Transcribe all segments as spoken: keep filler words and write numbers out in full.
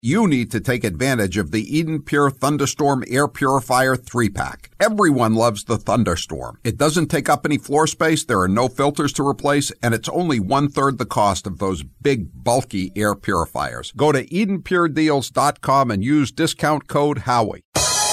You need to take advantage of the Eden Pure Thunderstorm Air Purifier three pack. Everyone loves the Thunderstorm. It doesn't take up any floor space, there are no filters to replace, and it's only one-third the cost of those big, bulky air purifiers. Go to eden pure deals dot com and use discount code Howie.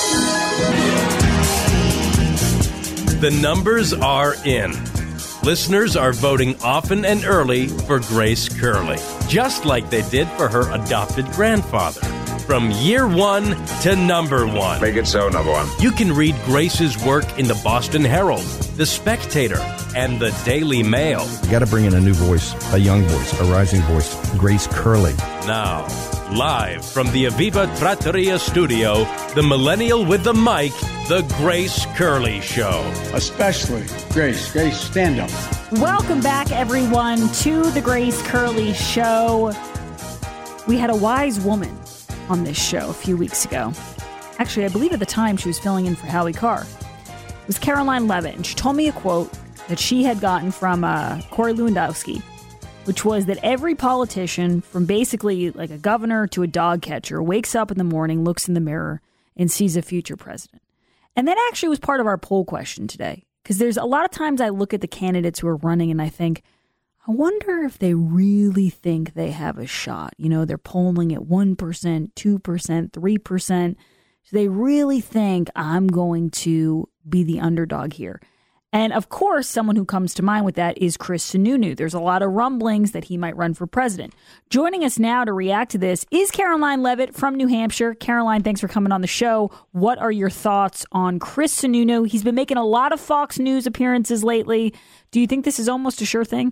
The numbers are in. Listeners are voting often and early for Grace Curley, just like they did for her adopted grandfather. From year one to number one. Make it so, number one. You can read Grace's work in the Boston Herald, the Spectator, and the Daily Mail. You got to bring in a new voice, a young voice, a rising voice, Grace Curley. Now, live from the Aviva Trattoria studio, the millennial with the mic, The Grace Curley Show. Especially Grace. Grace, stand up. Welcome back, everyone, to The Grace Curley Show. We had a wise woman on this show a few weeks ago. Actually, I believe at the time she was filling in for Howie Carr. It was Karoline Leavitt, and she told me a quote that she had gotten from uh, Corey Lewandowski, which was that every politician, from basically like a governor to a dog catcher, wakes up in the morning, looks in the mirror, and sees a future president. And that actually was part of our poll question today. Because there's a lot of times I look at the candidates who are running and I think, I wonder if they really think they have a shot. You know, they're polling at one percent, two percent, three percent. So they really think I'm going to be the underdog here. And of course, someone who comes to mind with that is Chris Sununu. There's a lot of rumblings that he might run for president. Joining us now to react to this is Karoline Leavitt from New Hampshire. Karoline, thanks for coming on the show. What are your thoughts on Chris Sununu? He's been making a lot of Fox News appearances lately. Do you think this is almost a sure thing?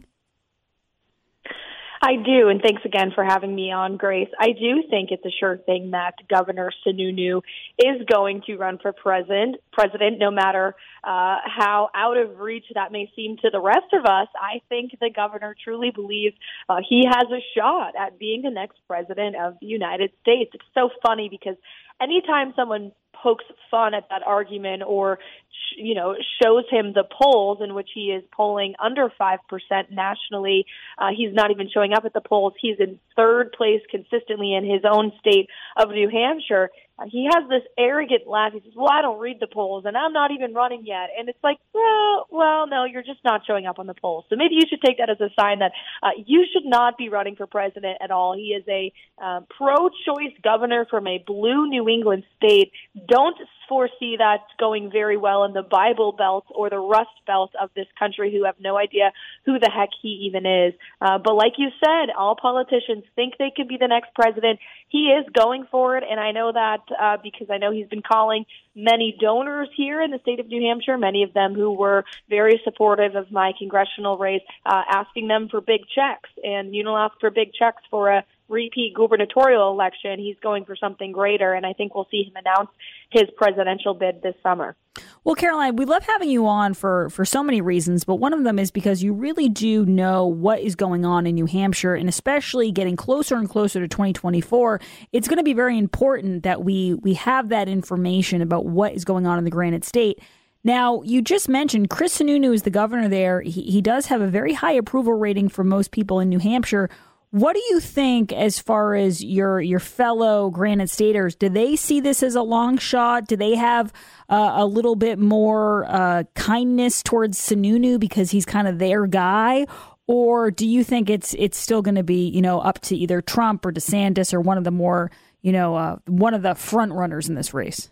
I do, and thanks again for having me on, Grace. I do think it's a sure thing that Governor Sununu is going to run for president, president no matter uh, how out of reach that may seem to the rest of us. I think the governor truly believes uh, he has a shot at being the next president of the United States. It's so funny because anytime someone pokes fun at that argument or, you know, shows him the polls in which he is polling under five percent nationally, uh, he's not even showing up at the polls. He's in third place consistently in his own state of New Hampshire. Uh, he has this arrogant laugh. He says, well, I don't read the polls, and I'm not even running yet. And it's like, well, well, no, you're just not showing up on the polls. So maybe you should take that as a sign that uh, you should not be running for president at all. He is a uh, pro-choice governor from a blue New England state. Don't foresee that going very well in the Bible Belt or the Rust Belt of this country, who have no idea who the heck he even is. Uh, but like you said, all politicians think they could be the next president. He is going for it, and I know that uh, because I know he's been calling many donors here in the state of New Hampshire, many of them who were very supportive of my congressional race, uh, asking them for big checks. And you don't ask for big checks for a repeat gubernatorial election. He's going for something greater, and I think we'll see him announce his presidential bid this summer. Well, Karoline, we love having you on for, for so many reasons, but one of them is because you really do know what is going on in New Hampshire, and especially getting closer and closer to twenty twenty-four, it's going to be very important that we, we have that information about what is going on in the Granite State. Now, you just mentioned Chris Sununu is the governor there. He, he does have a very high approval rating for most people in New Hampshire. What do you think as far as your your fellow Granite Staters? Do they see this as a long shot? Do they have uh, a little bit more uh, kindness towards Sununu because he's kind of their guy? Or do you think it's it's still going to be, you know, up to either Trump or DeSantis or one of the more, you know, uh, one of the front runners in this race?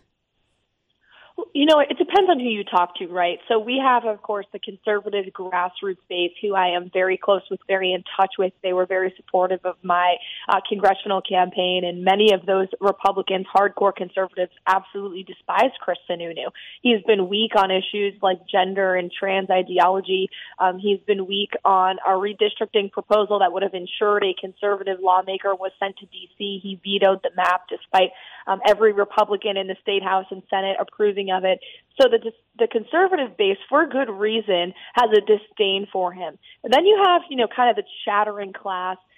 You know, it depends on who you talk to, right? So we have, of course, the conservative grassroots base, who I am very close with, very in touch with. They were very supportive of my uh, congressional campaign, and many of those Republicans, hardcore conservatives, absolutely despise Chris Sununu. He's been weak on issues like gender and trans ideology. Um, he's been weak on a redistricting proposal that would have ensured a conservative lawmaker was sent to D C. He vetoed the map despite um, every Republican in the State House and Senate approving of it. So the the conservative base, for good reason, has a disdain for him. And then you have, you know, kind of the chattering class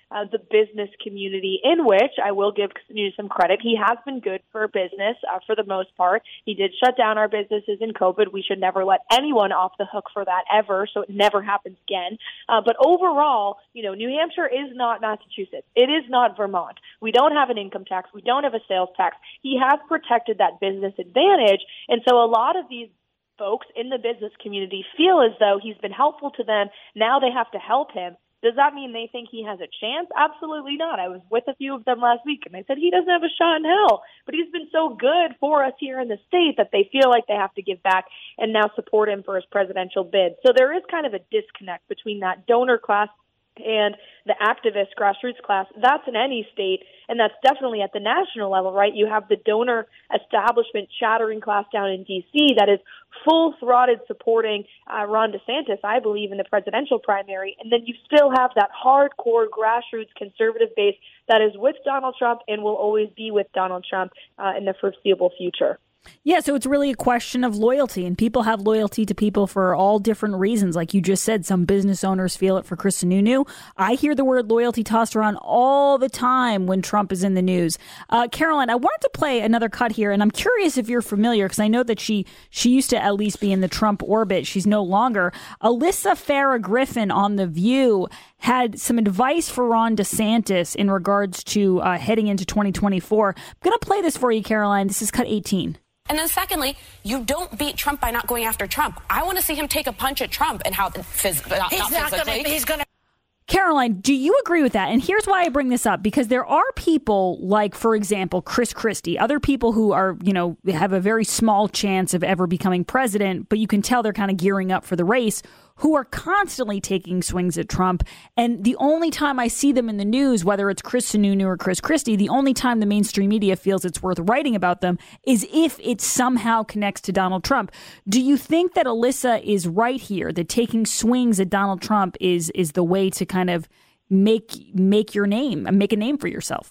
uh, the business community, in which I will give Sununu some credit. He has been good for business uh, for the most part. He did shut down our businesses in COVID. We should never let anyone off the hook for that ever, so it never happens again. Uh, but overall, you know, New Hampshire is not Massachusetts. It is not Vermont. We don't have an income tax. We don't have a sales tax. He has protected that business advantage, and so a lot of these folks in the business community feel as though he's been helpful to them. Now they have to help him. Does that mean they think he has a chance? Absolutely not. I was with a few of them last week, and they said he doesn't have a shot in hell. But he's been so good for us here in the state that they feel like they have to give back and now support him for his presidential bid. So there is kind of a disconnect between that donor class and the activist grassroots class. That's in any state, and that's definitely at the national level, right? You have the donor establishment chattering class down in D C that is full-throated supporting uh, Ron DeSantis, I believe, in the presidential primary. And then you still have that hardcore grassroots conservative base that is with Donald Trump and will always be with Donald Trump uh, in the foreseeable future. Yeah, so it's really a question of loyalty, and people have loyalty to people for all different reasons. Like you just said, some business owners feel it for Chris Sununu. I hear the word loyalty tossed around all the time when Trump is in the news. Uh, Caroline, I wanted to play another cut here, and I'm curious if you're familiar, because I know that she she used to at least be in the Trump orbit. She's no longer. Alyssa Farah Griffin on The View had some advice for Ron DeSantis in regards to uh, heading into twenty twenty-four. I'm going to play this for you, Caroline. This is cut eighteen. And then secondly, you don't beat Trump by not going after Trump. I want to see him take a punch at Trump and how phys- not, he's not, not physically. Gonna, he's going to. Caroline, do you agree with that? And here's why I bring this up, because there are people like, for example, Chris Christie, other people who are, you know, have a very small chance of ever becoming president, but you can tell they're kind of gearing up for the race, who are constantly taking swings at Trump. And the only time I see them in the news, whether it's Chris Sununu or Chris Christie, the only time the mainstream media feels it's worth writing about them is if it somehow connects to Donald Trump. Do you think that Alyssa is right here, that taking swings at Donald Trump is is the way to kind of make make your name, make a name for yourself?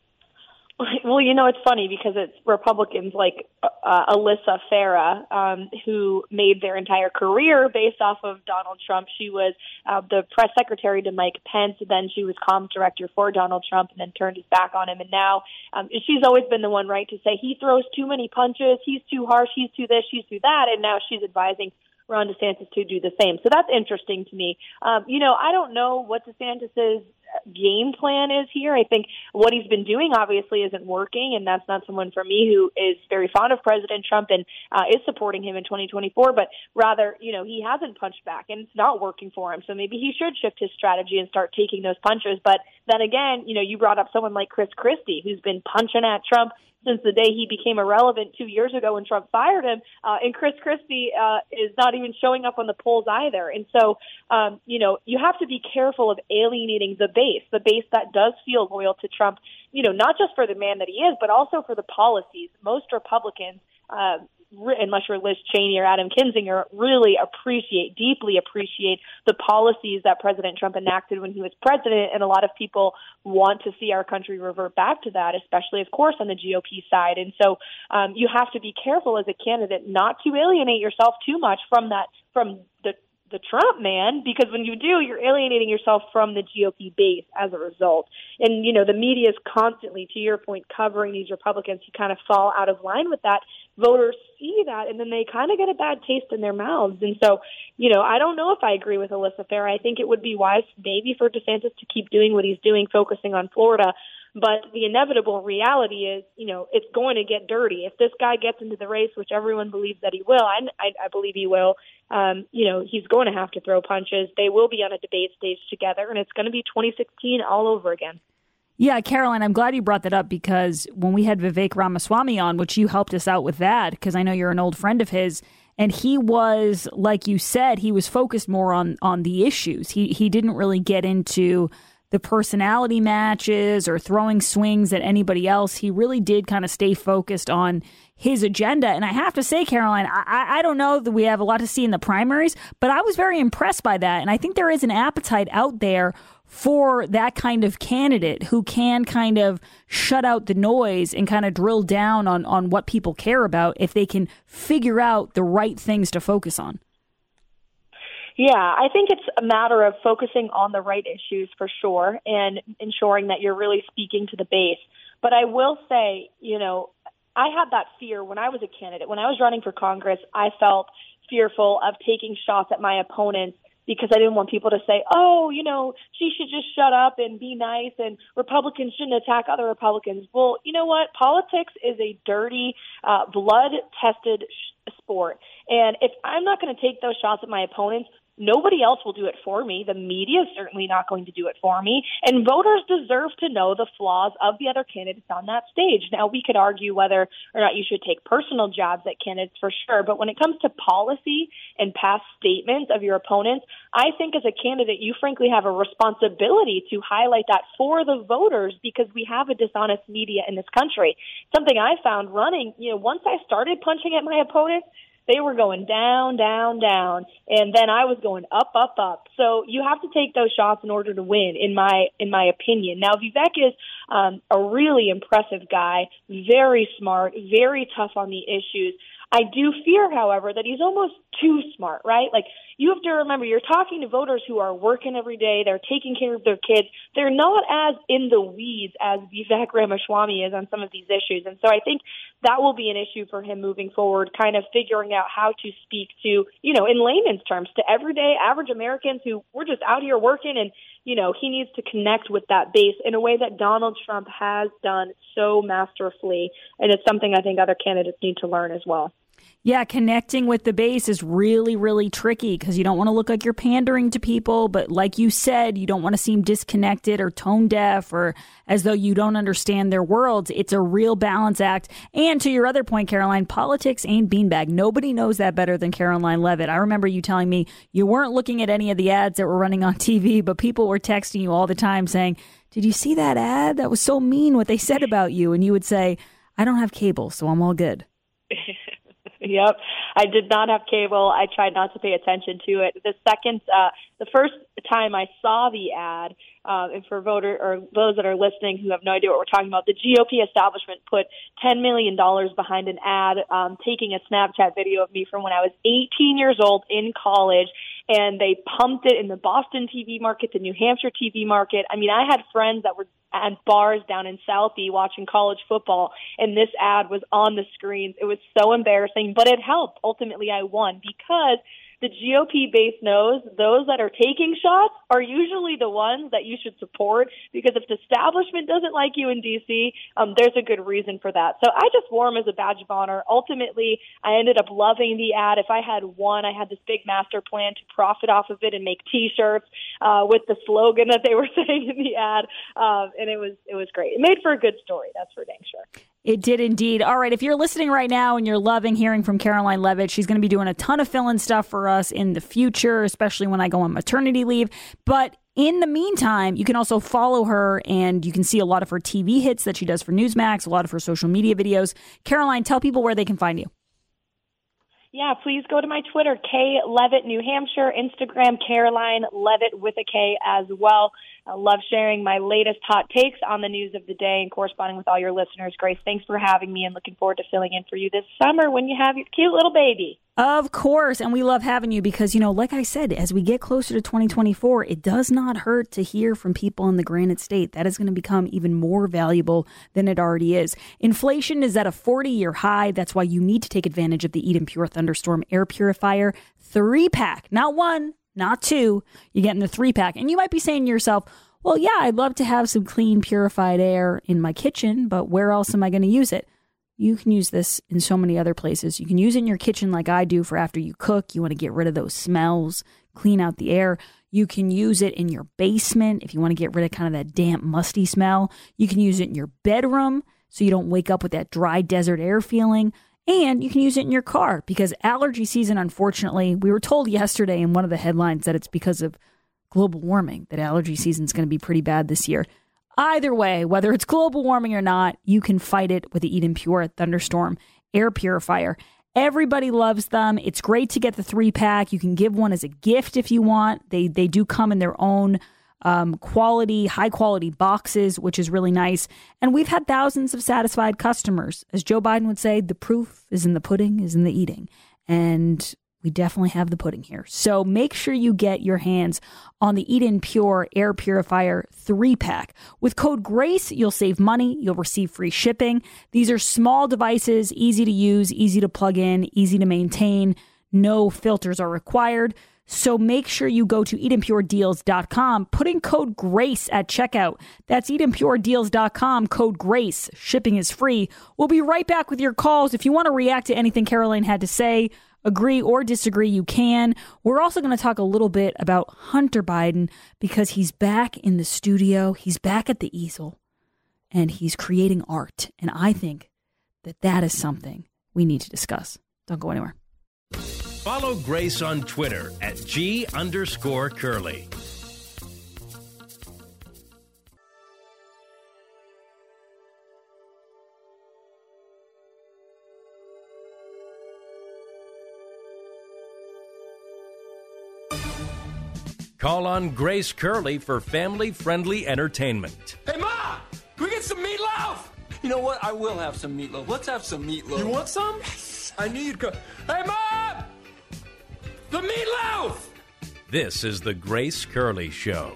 Well, you know, it's funny because it's Republicans like uh, Alyssa Farah um, who made their entire career based off of Donald Trump. She was uh, the press secretary to Mike Pence, then she was comms director for Donald Trump, and then turned his back on him. And now um, she's always been the one, right, to say he throws too many punches, he's too harsh, he's too this, he's too that, and now she's advising Ron DeSantis to do the same. So that's interesting to me. Um, you know, I don't know what DeSantis's game plan is here. I think what he's been doing obviously isn't working, and that's not someone for me who is very fond of President Trump and uh, is supporting him in twenty twenty-four, but rather, you know, he hasn't punched back and it's not working for him. So maybe he should shift his strategy and start taking those punches. But then again, you know, you brought up someone like Chris Christie, who's been punching at Trump since the day he became irrelevant two years ago when Trump fired him. Uh, and Chris Christie uh, is not even showing up on the polls either. And so, um, you know, you have to be careful of alienating the base, the base that does feel loyal to Trump, you know, not just for the man that he is, but also for the policies. Most Republicans, uh, unless you're Liz Cheney or Adam Kinzinger, really appreciate, deeply appreciate the policies that President Trump enacted when he was president. And a lot of people want to see our country revert back to that, especially, of course, on the G O P side. And so um, you have to be careful as a candidate not to alienate yourself too much from that, from the the Trump man, because when you do, you're alienating yourself from the G O P base as a result. And, you know, the media is constantly, to your point, covering these Republicans who kind of fall out of line with that. Voters see that, and then they kind of get a bad taste in their mouths. And so, you know, I don't know if I agree with Alyssa Farah. I think it would be wise maybe for DeSantis to keep doing what he's doing, focusing on Florida. But the inevitable reality is, you know, it's going to get dirty. If this guy gets into the race, which everyone believes that he will, I, I, I believe he will, um, you know, he's going to have to throw punches. They will be on a debate stage together, and it's going to be twenty sixteen all over again. Yeah, Caroline, I'm glad you brought that up, because when we had Vivek Ramaswamy on, which you helped us out with that, because I know you're an old friend of his, and he was, like you said, he was focused more on on the issues. He he didn't really get into the personality matches or throwing swings at anybody else. He really did kind of stay focused on his agenda. And I have to say, Caroline, I, I don't know that we have a lot to see in the primaries, but I was very impressed by that. And I think there is an appetite out there for that kind of candidate who can kind of shut out the noise and kind of drill down on, on what people care about if they can figure out the right things to focus on. Yeah, I think it's a matter of focusing on the right issues for sure and ensuring that you're really speaking to the base. But I will say, you know, I had that fear when I was a candidate. When I was running for Congress, I felt fearful of taking shots at my opponents because I didn't want people to say, oh, you know, she should just shut up and be nice and Republicans shouldn't attack other Republicans. Well, you know what? Politics is a dirty, uh, blood-tested sh- sport. And if I'm not going to take those shots at my opponents, nobody else will do it for me. The media is certainly not going to do it for me. And voters deserve to know the flaws of the other candidates on that stage. Now, we could argue whether or not you should take personal jabs at candidates for sure. But when it comes to policy and past statements of your opponents, I think as a candidate, you frankly have a responsibility to highlight that for the voters because we have a dishonest media in this country. Something I found running, you know, once I started punching at my opponents, they were going down, down, down, and then I was going up, up, up. So you have to take those shots in order to win, in my in my opinion. Now, Vivek is um, a really impressive guy, very smart, very tough on the issues. I do fear, however, that he's almost too smart, right? Like, you have to remember, you're talking to voters who are working every day. They're taking care of their kids. They're not as in the weeds as Vivek Ramaswamy is on some of these issues. And so I think that will be an issue for him moving forward, kind of figuring out how to speak to, you know, in layman's terms, to everyday average Americans who we're just out here working. And, you know, he needs to connect with that base in a way that Donald Trump has done so masterfully. And it's something I think other candidates need to learn as well. Yeah, connecting with the base is really, really tricky because you don't want to look like you're pandering to people. But like you said, you don't want to seem disconnected or tone deaf or as though you don't understand their worlds. It's a real balance act. And to your other point, Caroline, politics ain't beanbag. Nobody knows that better than Caroline Leavitt. I remember you telling me you weren't looking at any of the ads that were running on T V, but people were texting you all the time saying, did you see that ad? That was so mean what they said about you. And you would say, I don't have cable, so I'm all good. Yep. I did not have cable. I tried not to pay attention to it. The second, uh, the first time I saw the ad, uh, and for voter or those that are listening who have no idea what we're talking about, the G O P establishment put ten million dollars behind an ad, um, taking a Snapchat video of me from when I was eighteen years old in college. And they pumped it in the Boston T V market, the New Hampshire T V market. I mean, I had friends that were at bars down in Southie watching college football, and this ad was on the screens. It was so embarrassing, but it helped. Ultimately, I won because the G O P base knows those that are taking shots are usually the ones that you should support, because if the establishment doesn't like you in D C, um, there's a good reason for that. So I just wore them as a badge of honor. Ultimately, I ended up loving the ad. If I had one, I had this big master plan to profit off of it and make T-shirts uh, with the slogan that they were saying in the ad, uh, and it was it was great. It made for a good story, that's for dang sure. It did indeed. All right, if you're listening right now and you're loving hearing from Caroline Leavitt, she's going to be doing a ton of fill-in stuff for us in the future, especially when I go on maternity leave. But in the meantime, you can also follow her and you can see a lot of her T V hits that she does for Newsmax, a lot of her social media videos. Caroline, tell people where they can find you. Yeah, please go to my Twitter, K Leavitt New Hampshire, Instagram, Caroline Leavitt with a K as well. I love sharing my latest hot takes on the news of the day and corresponding with all your listeners. Grace, thanks for having me and looking forward to filling in for you this summer when you have your cute little baby. Of course, and we love having you because, you know, like I said, as we get closer to twenty twenty-four, it does not hurt to hear from people in the Granite State. That is going to become even more valuable than it already is. Inflation is at a forty-year high. That's why you need to take advantage of the Eden Pure Thunderstorm Air Purifier three-pack. Not one, not two. You're getting the three-pack. And you might be saying to yourself, well, yeah, I'd love to have some clean, purified air in my kitchen, but where else am I going to use it? You can use this in so many other places. You can use it in your kitchen like I do for after you cook. You want to get rid of those smells, clean out the air. You can use it in your basement if you want to get rid of kind of that damp, musty smell. You can use it in your bedroom so you don't wake up with that dry desert air feeling. And you can use it in your car because allergy season, unfortunately, we were told yesterday in one of the headlines that it's because of global warming that allergy season is going to be pretty bad this year. Either way, whether it's global warming or not, you can fight it with the Eden Pure Thunderstorm Air Purifier. Everybody loves them. It's great to get the three-pack. You can give one as a gift if you want. They they do come in their own um, quality, high-quality boxes, which is really nice. And we've had thousands of satisfied customers. As Joe Biden would say, the proof is in the pudding, is in the eating. And We definitely have the pudding here. So make sure you get your hands on the Eden Pure Air Purifier three pack. With code GRACE, you'll save money. You'll receive free shipping. These are small devices, easy to use, easy to plug in, easy to maintain. No filters are required. So make sure you go to eden pure deals dot com. Put in code GRACE at checkout. That's eden pure deals dot com, code GRACE. Shipping is free. We'll be right back with your calls. If you want to react to anything Caroline had to say, agree or disagree, you can. We're also going to talk a little bit about Hunter Biden because he's back in the studio. He's back at the easel and he's creating art. And I think that that is something we need to discuss. Don't go anywhere. Follow Grace on Twitter at G underscore Curly. Call on Grace Curley for family-friendly entertainment. Hey, Ma! Can we get some meatloaf? You know what? I will have some meatloaf. Let's have some meatloaf. You want some? Yes. I need... Co- hey, Mom! The meatloaf! This is the Grace Curley Show.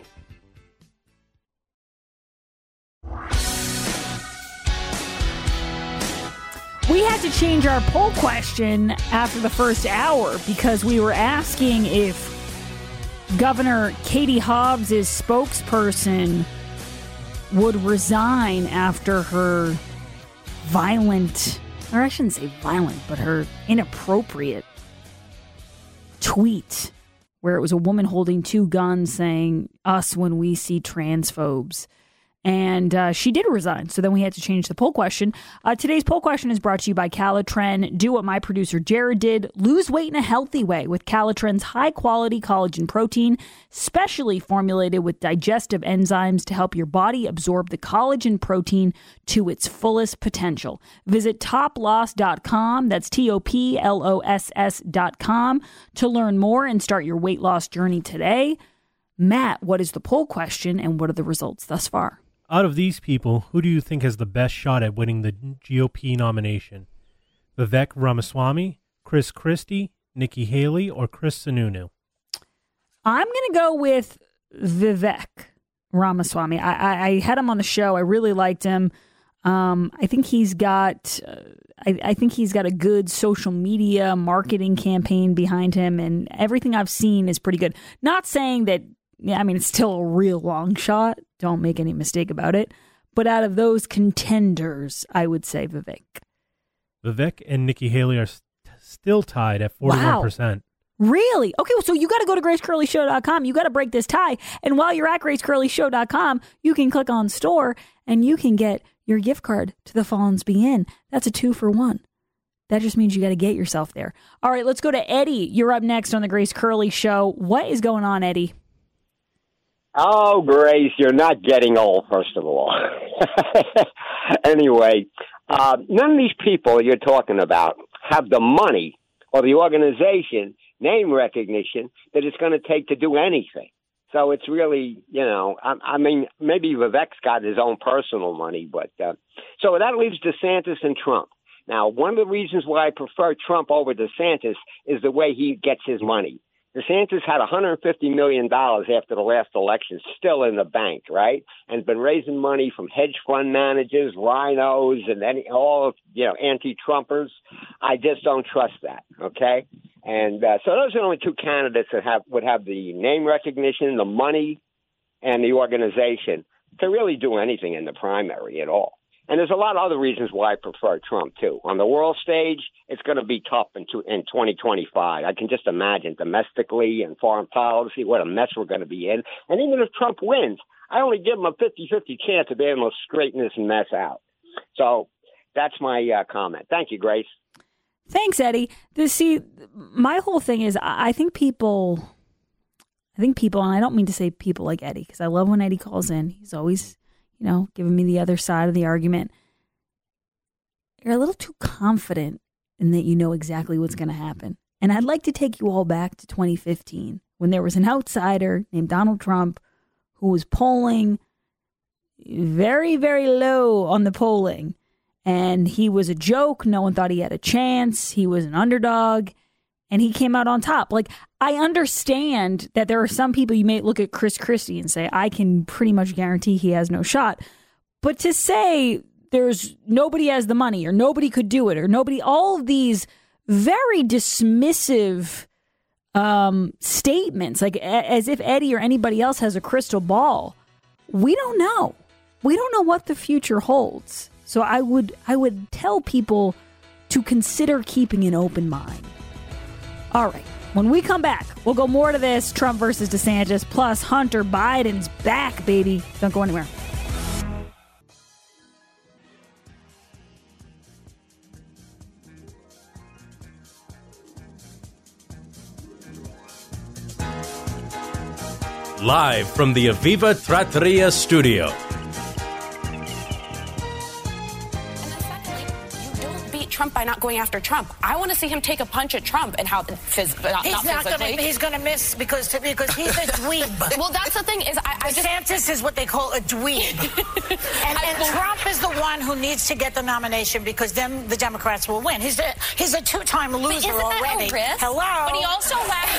We had to change our poll question after the first hour because we were asking if Governor Katie Hobbs' spokesperson would resign after her violent, or I shouldn't say violent, but her inappropriate tweet where it was a woman holding two guns saying, us when we see transphobes. And uh, she did resign. So then we had to change the poll question. Uh, today's poll question is brought to you by Calitren. Do what my producer Jared did. Lose weight in a healthy way with Calitren's high-quality collagen protein, specially formulated with digestive enzymes to help your body absorb the collagen protein to its fullest potential. Visit top loss dot com. That's T O P L O S S dot com to learn more and start your weight loss journey today. Matt, what is the poll question and what are the results thus far? Out of these people, who do you think has the best shot at winning the G O P nomination? Vivek Ramaswamy, Chris Christie, Nikki Haley, or Chris Sununu? I'm going to go with Vivek Ramaswamy. I, I, I had him on the show. I really liked him. Um, I think he's got, uh, I, I think he's got a good social media marketing campaign behind him, and everything I've seen is pretty good. Not saying that. Yeah, I mean, it's still a real long shot. Don't make any mistake about it. But out of those contenders, I would say Vivek. Vivek and Nikki Haley are st- still tied at forty-one percent. Wow. Really? Okay, well, so you got to go to grace curley show dot com. You got to break this tie. And while you're at grace curley show dot com, you can click on store and you can get your gift card to the Fallons Be In. That's a two for one. That just means you got to get yourself there. All right, let's go to Eddie. You're up next on the Grace Curley Show. What is going on, Eddie? Oh, Grace, you're not getting old, first of all. Anyway, uh, none of these people you're talking about have the money or the organization, name recognition, that it's going to take to do anything. So it's really, you know, I, I mean, maybe Vivek's got his own personal money, but uh, so that leaves DeSantis and Trump. Now, one of the reasons why I prefer Trump over DeSantis is the way he gets his money. DeSantis had one hundred fifty million dollars after the last election still in the bank, right? And been raising money from hedge fund managers, rhinos, and any, all, you know, anti-Trumpers. I just don't trust that, okay? And uh, so those are the only two candidates that have would have the name recognition, the money, and the organization to really do anything in the primary at all. And there's a lot of other reasons why I prefer Trump, too. On the world stage, it's going to be tough in, two, in twenty twenty-five. I can just imagine domestically and foreign policy, what a mess we're going to be in. And even if Trump wins, I only give him a fifty-fifty chance of being able to straighten this mess out. So that's my uh, comment. Thank you, Grace. Thanks, Eddie. This, see, my whole thing is I think people, I think people, and I don't mean to say people like Eddie, because I love when Eddie calls in. He's always, you know, giving me the other side of the argument. You're a little too confident in that you know exactly what's going to happen. And I'd like to take you all back to twenty fifteen when there was an outsider named Donald Trump who was polling very, very low on the polling. And he was a joke. No one thought he had a chance. He was an underdog. and he came out on top. Like, I understand that there are some people, you may look at Chris Christie and say, I can pretty much guarantee he has no shot. But to say there's nobody has the money or nobody could do it or nobody, all of these very dismissive um, statements, like a, as if Eddie or anybody else has a crystal ball. We don't know. We don't know what the future holds. So I would I would tell people to consider keeping an open mind. All right. When we come back, we'll go more to this Trump versus DeSantis, plus Hunter Biden's back, baby. Don't go anywhere. Live from the Aviva Trattoria studio. Trump by not going after Trump. I want to see him take a punch at Trump and how phys- not, he's not, not physically. Gonna, he's going to miss because because he's a dweeb. Well, that's the thing is, I, I DeSantis just, is what they call a dweeb, and, and Trump is the one who needs to get the nomination because then the Democrats will win. He's a he's a two-time loser already. Hello, but he also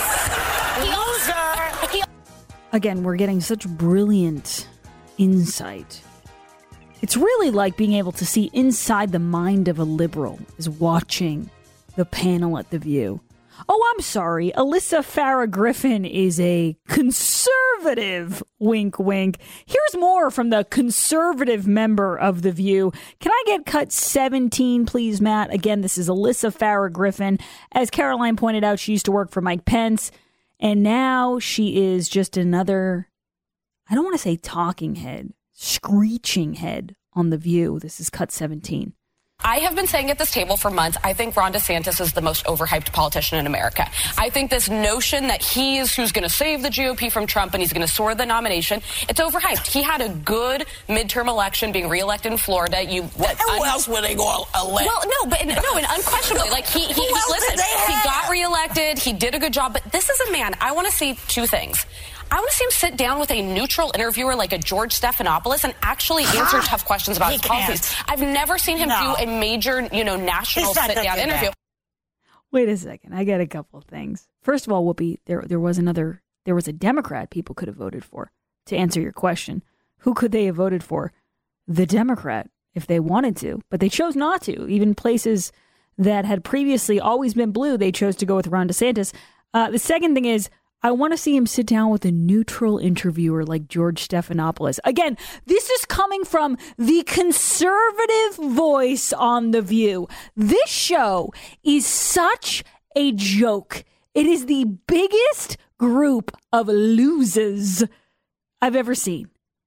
has loser. He, Again, we're getting such brilliant insight. It's really like being able to see inside the mind of a liberal is watching the panel at The View. Oh, I'm sorry. Alyssa Farah Griffin is a conservative. Wink, wink. Here's more from the conservative member of The View. Can I get cut seventeen, please, Matt? Again, this is Alyssa Farah Griffin. As Caroline pointed out, she used to work for Mike Pence, and now she is just another, I don't want to say talking head, screeching head on The View. This is cut seventeen. I have been saying at this table for months, I think Ron DeSantis is the most overhyped politician in America. I think this notion that he is who's going to save the G O P from Trump and he's going to soar the nomination, it's overhyped. He had a good midterm election being reelected in Florida. You, well, who un- else would they go elect? Well, no, but no, and unquestionably, like he, he, he listen, he got reelected, he did a good job, but this is a man, I want to see two things. I want to see him sit down with a neutral interviewer like a George Stephanopoulos and actually answer tough questions about his policies. I've never seen him no. do a major, you know, national sit-down interview. That. Wait a second. I got a couple of things. First of all, Whoopi, there there was another, there was a Democrat people could have voted for. To answer your question, who could they have voted for? The Democrat, if they wanted to, but they chose not to. Even places that had previously always been blue, they chose to go with Ron DeSantis. Uh, the second thing is, I want to see him sit down with a neutral interviewer like George Stephanopoulos. Again, this is coming from the conservative voice on The View. This show is such a joke. It is the biggest group of losers I've ever seen.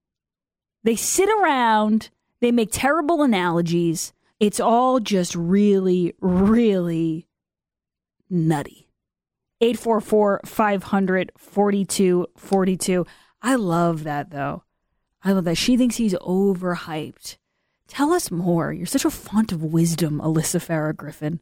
They sit around, they make terrible analogies. It's all just really, really nutty. eight four four, five hundred, forty-two forty-two. I love that, though. I love that. She thinks he's overhyped. Tell us more. You're such a font of wisdom, Alyssa Farah Griffin.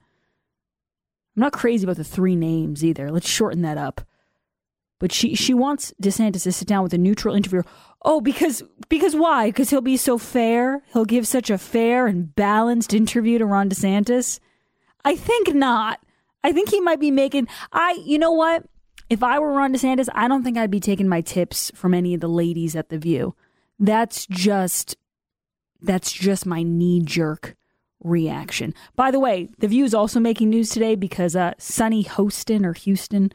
I'm not crazy about the three names either. Let's shorten that up. But she she wants DeSantis to sit down with a neutral interviewer. Oh, because because why? Because he'll be so fair? He'll give such a fair and balanced interview to Ron DeSantis? I think not. I think he might be making, I, you know what? If I were Ron DeSantis, I don't think I'd be taking my tips from any of the ladies at The View. That's just, that's just my knee-jerk reaction. By the way, The View is also making news today because uh, Sunny Hostin or Houston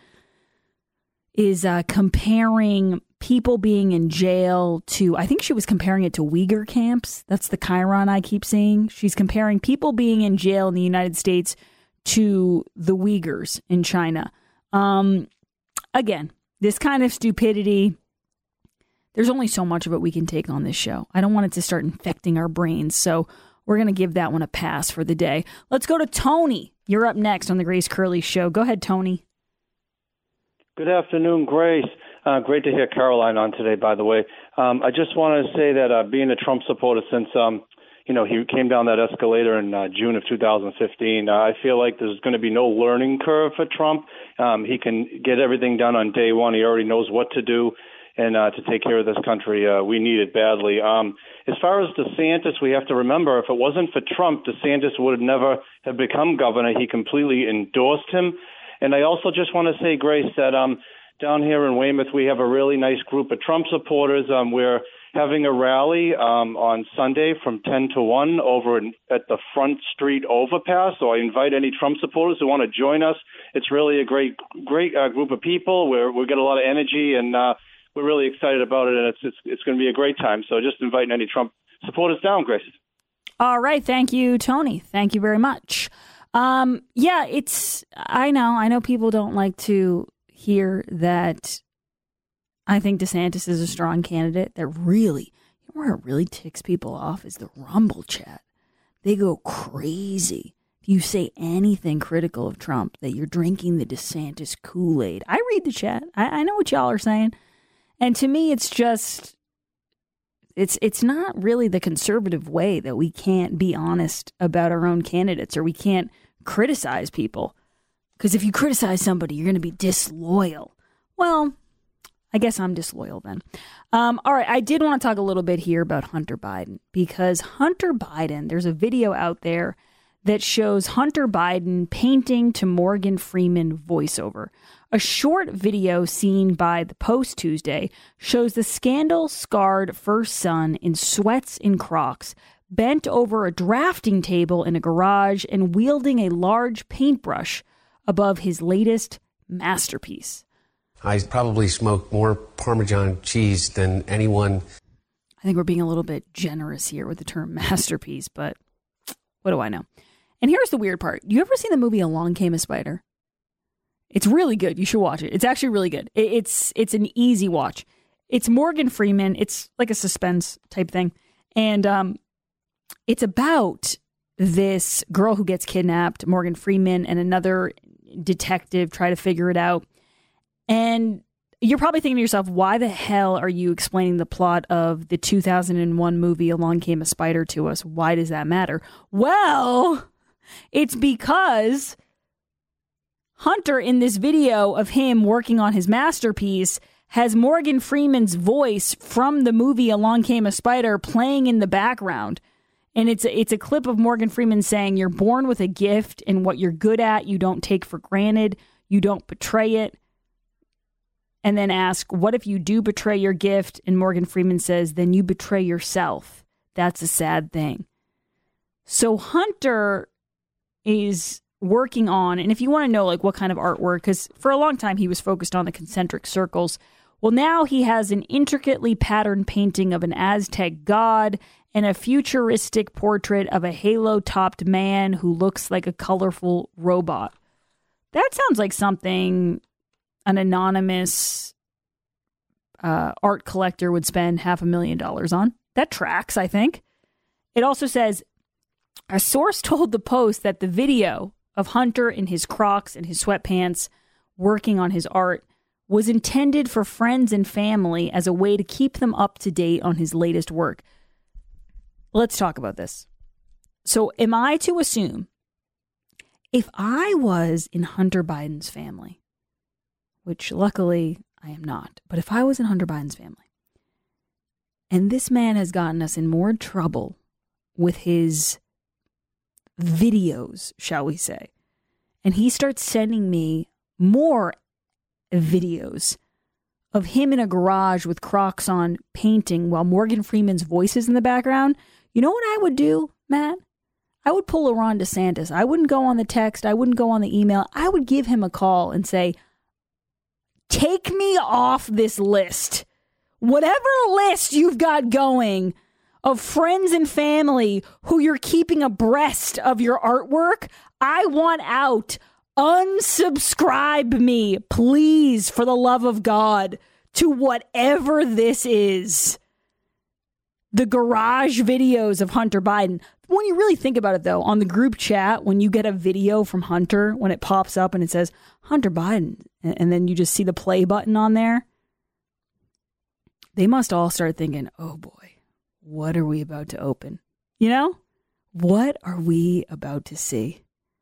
is uh, comparing people being in jail to, I think she was comparing it to Uyghur camps. That's the chyron I keep seeing. She's comparing people being in jail in the United States to the Uyghurs in China. Um, again, this kind of stupidity, there's only so much of it we can take on this show. I don't want it to start infecting our brains, so we're going to give that one a pass for the day. Let's go to Tony. You're up next on the Grace Curley Show. Go ahead, Tony. Good afternoon, Grace. Uh, great to hear Caroline on today, by the way. Um, I just wanted to say that uh, being a Trump supporter since um, you know, he came down that escalator in uh, June of two thousand fifteen. Uh, I feel like there's going to be no learning curve for Trump. Um, he can get everything done on day one. He already knows what to do and uh, to take care of this country. Uh, we need it badly. Um, as far as DeSantis, we have to remember, if it wasn't for Trump, DeSantis would have never have become governor. He completely endorsed him. And I also just want to say, Grace, that um, down here in Weymouth, we have a really nice group of Trump supporters. Um, we're having a rally um, on Sunday from ten to one over in, at the Front Street overpass. So I invite any Trump supporters who want to join us. It's really a great, great uh, group of people. We're, we get a lot of energy, and uh, we're really excited about it, and it's it's, it's going to be a great time. So just inviting any Trump supporters down, Grace. All right. Thank you, Tony. Thank you very much. Um, yeah, it's, I know, I know people don't like to hear that. I think DeSantis is a strong candidate. That really, you know where it really ticks people off is the Rumble chat. They go crazy. If you say anything critical of Trump, that you're drinking the DeSantis Kool-Aid. I read the chat. I, I know what y'all are saying. And to me, it's just, It's it's not really the conservative way that we can't be honest about our own candidates, or we can't criticize people. Because if you criticize somebody, you're going to be disloyal. Well, I guess I'm disloyal then. Um, all right, I did want to talk a little bit here about Hunter Biden, because Hunter Biden, there's a video out there that shows Hunter Biden painting to Morgan Freeman voiceover. A short video seen by the Post Tuesday shows the scandal-scarred first son in sweats and Crocs, bent over a drafting table in a garage and wielding a large paintbrush above his latest masterpiece. I probably smoke more Parmesan cheese than anyone. I think we're being a little bit generous here with the term masterpiece, but what do I know? And here's the weird part. You ever seen the movie Along Came a Spider? It's really good. You should watch it. It's actually really good. It's it's an easy watch. It's Morgan Freeman. It's like a suspense type thing. And um, it's about this girl who gets kidnapped, Morgan Freeman, and another detective try to figure it out. And you're probably thinking to yourself, why the hell are you explaining the plot of the two thousand one movie Along Came a Spider to us? Why does that matter? Well, it's because Hunter, in this video of him working on his masterpiece, has Morgan Freeman's voice from the movie Along Came a Spider playing in the background. And it's a, it's a clip of Morgan Freeman saying, "You're born with a gift, and what you're good at, you don't take for granted. You don't betray it." And then ask, "What if you do betray your gift?" And Morgan Freeman says, "Then you betray yourself. That's a sad thing." So Hunter is working on, and if you want to know like what kind of artwork, because for a long time he was focused on the concentric circles. Well, now he has an intricately patterned painting of an Aztec god and a futuristic portrait of a halo-topped man who looks like a colorful robot. That sounds like something an anonymous uh, art collector would spend half a million dollars on. That tracks, I think. It also says, a source told the Post that the video of Hunter in his Crocs and his sweatpants working on his art was intended for friends and family as a way to keep them up to date on his latest work. Let's talk about this. So am I to assume, if I was in Hunter Biden's family, which luckily I am not, but if I was in Hunter Biden's family, and this man has gotten us in more trouble with his videos, shall we say, and he starts sending me more videos of him in a garage with Crocs on painting while Morgan Freeman's voice is in the background, you know what I would do, Matt? I would pull a Ron DeSantis. I wouldn't go on the text. I wouldn't go on the email. I would give him a call and say, take me off this list. Whatever list you've got going of friends and family who you're keeping abreast of your artwork, I want out. Unsubscribe me, please, for the love of God, to whatever this is. The garage videos of Hunter Biden. When you really think about it, though, on the group chat, when you get a video from Hunter, when it pops up and it says Hunter Biden, and then you just see the play button on there, they must all start thinking, oh boy, what are we about to open? You know? What are we about to see?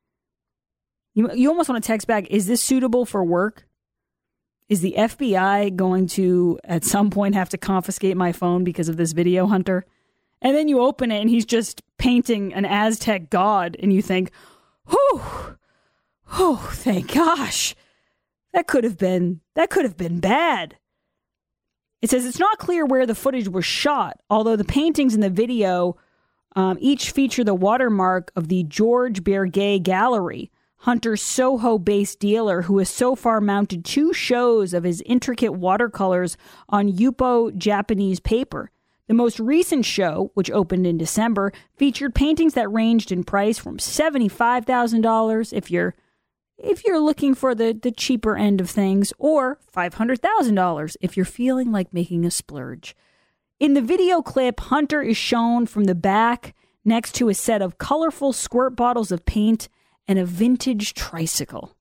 You, you almost want to text back, is this suitable for work? Is the F B I going to, at some point, have to confiscate my phone because of this video, Hunter? And then you open it and he's just painting an Aztec god and you think, whew, Oh, thank gosh. That could have been, that could have been bad. It says it's not clear where the footage was shot, although the paintings in the video um, each feature the watermark of the George Bergay Gallery, Hunter's Soho-based dealer who has so far mounted two shows of his intricate watercolors on Yupo Japanese paper. The most recent show, which opened in December, featured paintings that ranged in price from seventy-five thousand dollars if you're if you're looking for the, the cheaper end of things, or five hundred thousand dollars if you're feeling like making a splurge. In the video clip, Hunter is shown from the back next to a set of colorful squirt bottles of paint and a vintage tricycle.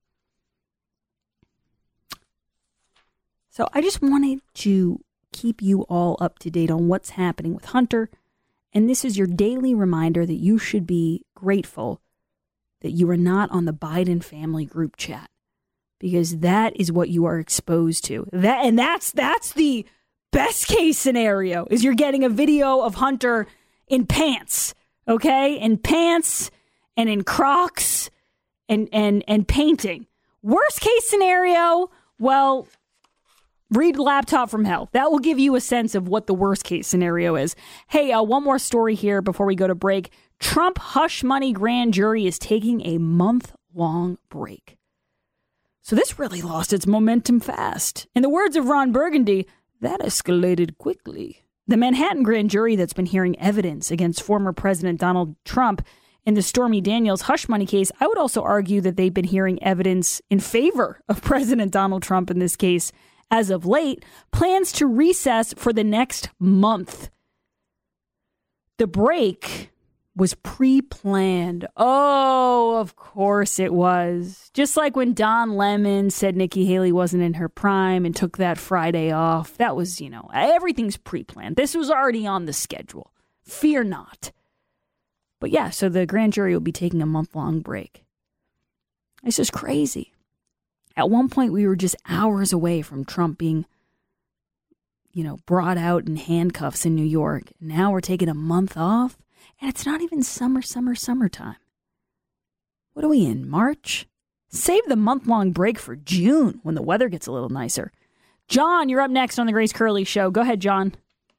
So I just wanted to keep you all up to date on what's happening with Hunter. And this is your daily reminder that you should be grateful that you are not on the Biden family group chat, because that is what you are exposed to. That and that's that's the best case scenario, is you're getting a video of Hunter in pants, okay? In pants and in Crocs and and and painting. Worst case scenario, well, read Laptop from Hell. That will give you a sense of what the worst case scenario is. Hey, uh, one more story here before we go to break. Trump hush money grand jury is taking a month-long break. So this really lost its momentum fast. In the words of Ron Burgundy, that escalated quickly. The Manhattan grand jury that's been hearing evidence against former President Donald Trump in the Stormy Daniels hush money case, I would also argue that they've been hearing evidence in favor of President Donald Trump in this case. As of late, plans to recess for the next month. The break was pre-planned. Oh, of course it was. Just like when Don Lemon said Nikki Haley wasn't in her prime and took that Friday off. That was, you know, everything's pre-planned. This was already on the schedule. Fear not. But yeah, so the grand jury will be taking a month-long break. This is crazy. At one point, we were just hours away from Trump being, you know, brought out in handcuffs in New York. Now we're taking a month off, and it's not even summer, summer, summertime. What are we in, March? Save the month-long break for June when the weather gets a little nicer. John, you're up next on the Grace Curley Show. Go ahead, John.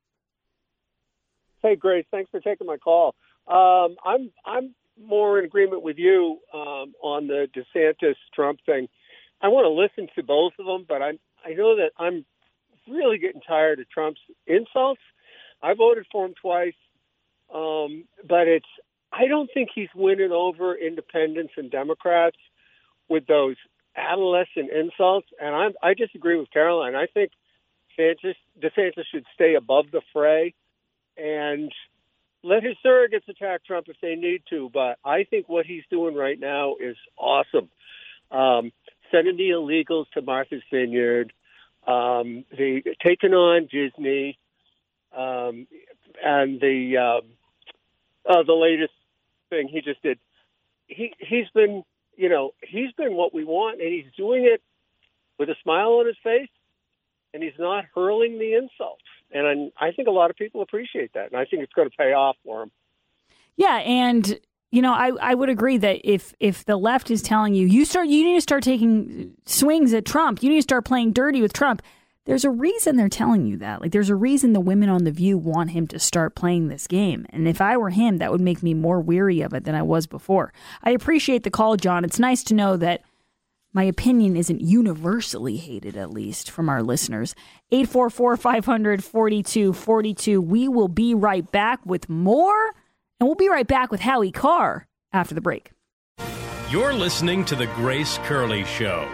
Hey, Grace, thanks for taking my call. Um, I'm I'm more in agreement with you um, on the DeSantis-Trump thing. I want to listen to both of them, but I I know that I'm really getting tired of Trump's insults. I voted for him twice, um, but it's I don't think he's winning over independents and Democrats with those adolescent insults. And I'm, I disagree with Caroline. I think DeSantis, DeSantis should stay above the fray and let his surrogates attack Trump if they need to. But I think what he's doing right now is awesome. Um, sending the illegals to Martha's Vineyard, um, the taking on Disney, um, and the um, uh, the latest thing he just did. He he's been you know he's been what we want, and he's doing it with a smile on his face, and he's not hurling the insults. And I, I think a lot of people appreciate that, and I think it's going to pay off for him. Yeah, and you know, I, I would agree that if if the left is telling you you start you need to start taking swings at Trump, you need to start playing dirty with Trump, there's a reason they're telling you that. Like, there's a reason the women on The View want him to start playing this game. And if I were him, that would make me more weary of it than I was before. I appreciate the call, John. It's nice to know that my opinion isn't universally hated, at least, from our listeners. eight four four, five hundred, forty-two forty-two. We will be right back with more, and we'll be right back with Howie Carr after the break. You're listening to The Grace Curley Show.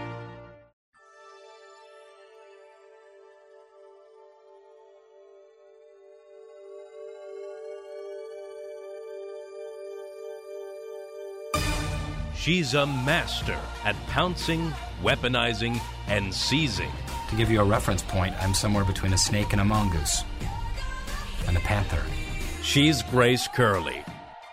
She's a master at pouncing, weaponizing, and seizing. To give you a reference point, I'm somewhere between a snake and a mongoose. And a panther. She's Grace Curley.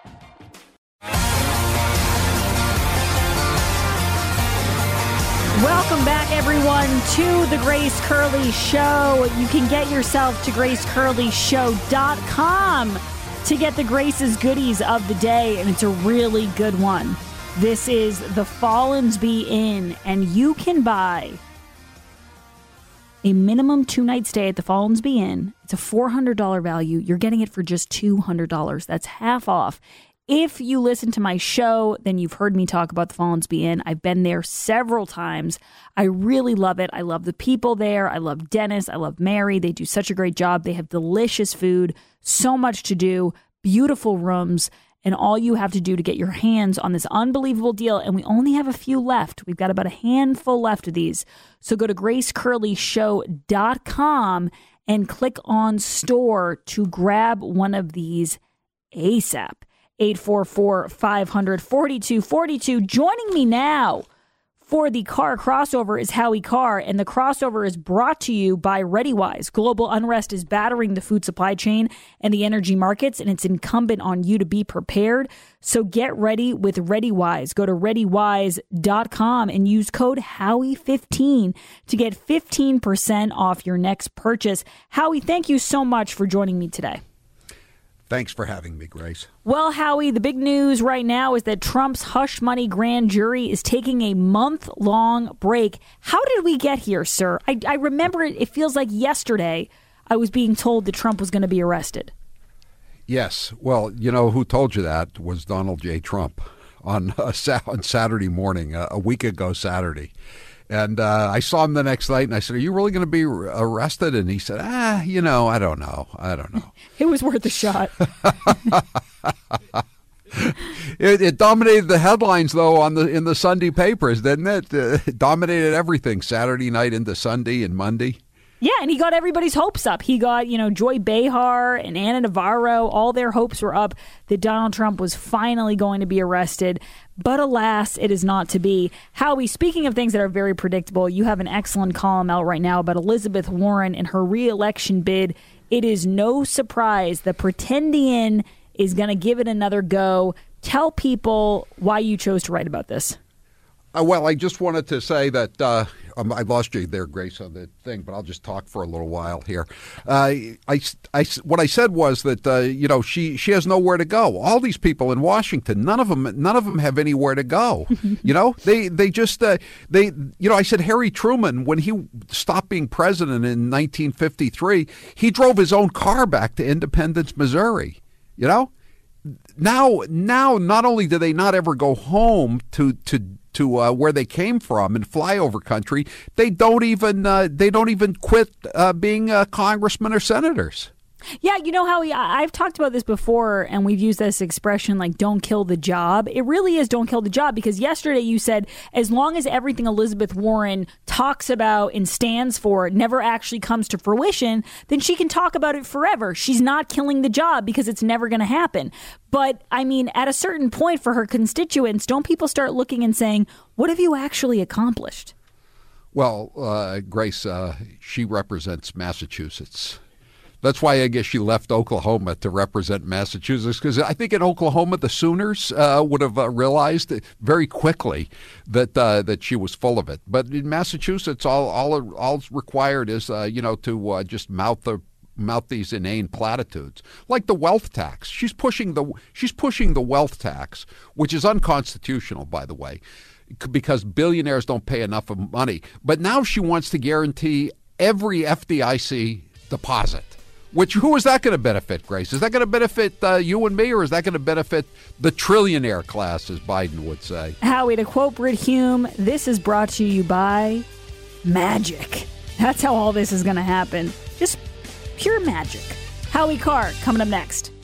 Welcome back, everyone, to the Grace Curley Show. You can get yourself to grace curley show dot com to get the Grace's goodies of the day, and it's a really good one. This is the Follansbee Inn, and you can buy a minimum two-night stay at the Follansbee Inn. It's a four hundred dollars value. You're getting it for just two hundred dollars. That's half off. If you listen to my show, then you've heard me talk about the Follansbee Inn. I've been there several times. I really love it. I love the people there. I love Dennis. I love Mary. They do such a great job. They have delicious food, so much to do, beautiful rooms, and all you have to do to get your hands on this unbelievable deal, and we only have a few left. We've got about a handful left of these. So go to grace curley show dot com and click on store to grab one of these ASAP. eight four four, five hundred, forty-two forty-two. Joining me now for the car crossover is Howie Carr, and the crossover is brought to you by ReadyWise. Global unrest is battering the food supply chain and the energy markets, and it's incumbent on you to be prepared. So get ready with ReadyWise. Go to ready wise dot com and use code Howie fifteen to get fifteen percent off your next purchase. Howie, thank you so much for joining me today. Thanks for having me, Grace. Well, Howie, the big news right now is that Trump's hush money grand jury is taking a month-long break. How did we get here, sir? I, I remember it, it feels like yesterday I was being told that Trump was going to be arrested. Yes. Well, you know, who told you that was Donald J. Trump on, uh, on Saturday morning, uh, a week ago Saturday. And uh, I saw him the next night, and I said, are you really going to be arrested? And he said, ah, you know, I don't know. I don't know. It was worth a shot. it, it dominated the headlines, though, on the in the Sunday papers, didn't it? Uh, it dominated everything, Saturday night into Sunday and Monday. Yeah, and he got everybody's hopes up. He got, you know, Joy Behar and Ana Navarro. All their hopes were up that Donald Trump was finally going to be arrested. But alas, it is not to be. Howie, speaking of things that are very predictable, you have an excellent column out right now about Elizabeth Warren and her re-election bid. It is no surprise that Pretendian is going to give it another go. Tell people why you chose to write about this. Uh, well, I just wanted to say that uh, um, I lost you there, Grace, on the thing, but I'll just talk for a little while here. Uh, I, I, what I said was that uh, you know she she has nowhere to go. All these people in Washington, none of them none of them have anywhere to go. you know, they they just uh, they you know I said Harry Truman, when he stopped being president in nineteen fifty-three, he drove his own car back to Independence, Missouri. You know, now now not only do they not ever go home to to to uh, where they came from in flyover country, they don't even uh, they don't even quit uh, being uh, congressmen or senators. Yeah, you know, Howie, I've talked about this before, and we've used this expression like don't kill the job. It really is don't kill the job, because yesterday you said as long as everything Elizabeth Warren talks about and stands for never actually comes to fruition, then she can talk about it forever. She's not killing the job because it's never going to happen. But, I mean, at a certain point for her constituents, don't people start looking and saying, what have you actually accomplished? Well, uh, Grace, uh, she represents Massachusetts. That's why I guess she left Oklahoma to represent Massachusetts, because I think in Oklahoma the Sooners uh, would have uh, realized very quickly that uh, that she was full of it. But in Massachusetts, all all all's required is uh, you know to uh, just mouth the mouth these inane platitudes, like the wealth tax. She's pushing the she's pushing the wealth tax, which is unconstitutional, by the way, because billionaires don't pay enough of money. But now she wants to guarantee every F D I C deposit. Which, who is that going to benefit, Grace? Is that going to benefit uh, you and me, or is that going to benefit the trillionaire class, as Biden would say? Howie, to quote Brit Hume, this is brought to you by magic. That's how all this is going to happen. Just pure magic. Howie Carr, coming up next.